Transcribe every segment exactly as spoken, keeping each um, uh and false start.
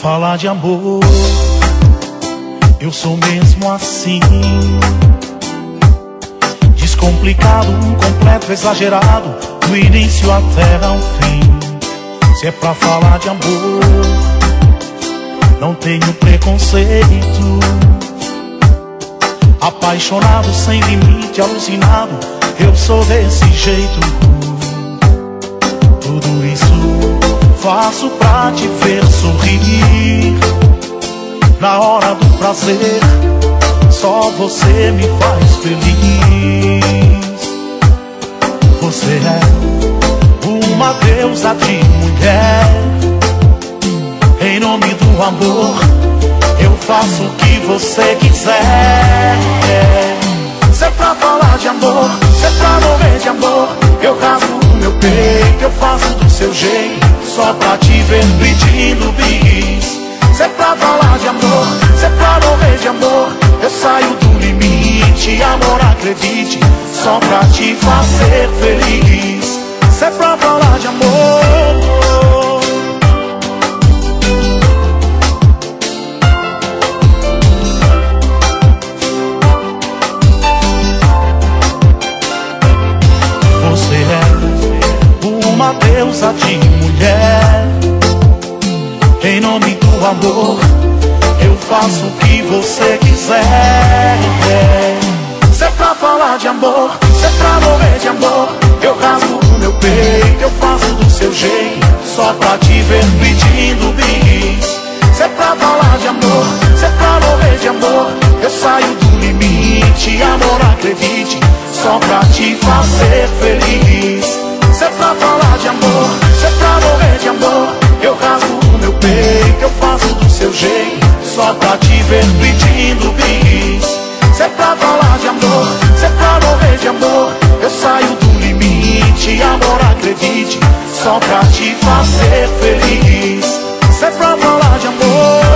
falar de amor, eu sou mesmo assim, descomplicado, completo, exagerado, do início até ao fim. Se é pra falar de amor, não tenho preconceito. Apaixonado, sem limite, alucinado, eu sou desse jeito. Tudo isso faço pra te ver sorrir. Na hora do prazer, só você me faz feliz. Você é uma deusa de mulher. Em nome do amor, eu faço o que você quiser. Se é pra falar de amor, se é pra morrer de amor, eu rasgo o meu peito, eu faço do seu jeito, só pra te ver pedindo bis. Se é pra falar de amor, se é pra morrer de amor, eu saio do limite, amor, acredite, só pra te fazer feliz. Se é pra falar de amor, uma deusa de mulher. Em nome do amor, eu faço o que você quiser. Se é pra falar de amor, se é pra morrer de amor, eu rasgo o meu peito, eu faço do seu jeito, só pra te ver pedindo bis. Se é pra falar de amor, se é pra morrer de amor, eu saio do limite, amor, acredite, só pra te fazer feliz. Se é pra falar de amor, se é pra morrer de amor, eu rasgo o meu peito, eu faço do seu jeito, só pra te ver pedindo bis. Se é pra falar de amor, se é pra morrer de amor, eu saio do limite, amor, acredite, só pra te fazer feliz. Se é pra falar de amor,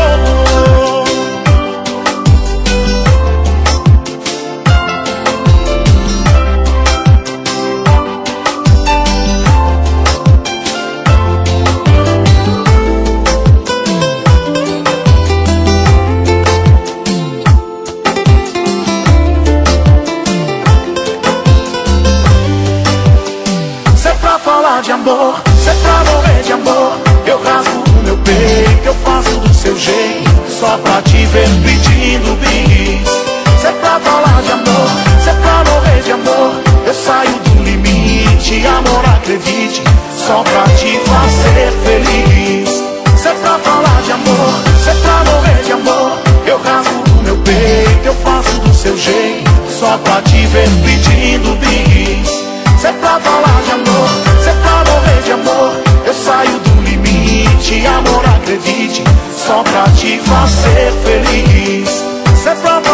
de amor, se é pra morrer de amor, eu rasgo o meu peito, eu faço do seu jeito, só pra te ver pedindo bis. Se é pra falar de amor, se é pra morrer de amor, eu saio do limite, amor, acredite, só pra te fazer feliz. Se é pra falar de amor, se é pra morrer de amor, eu rasgo o meu peito, eu faço do seu jeito, só pra te ver pedindo bis. Se é pra falar de amor, se é pra morrer de amor, eu saio do limite, amor, acredite, só pra te fazer feliz. Se é pra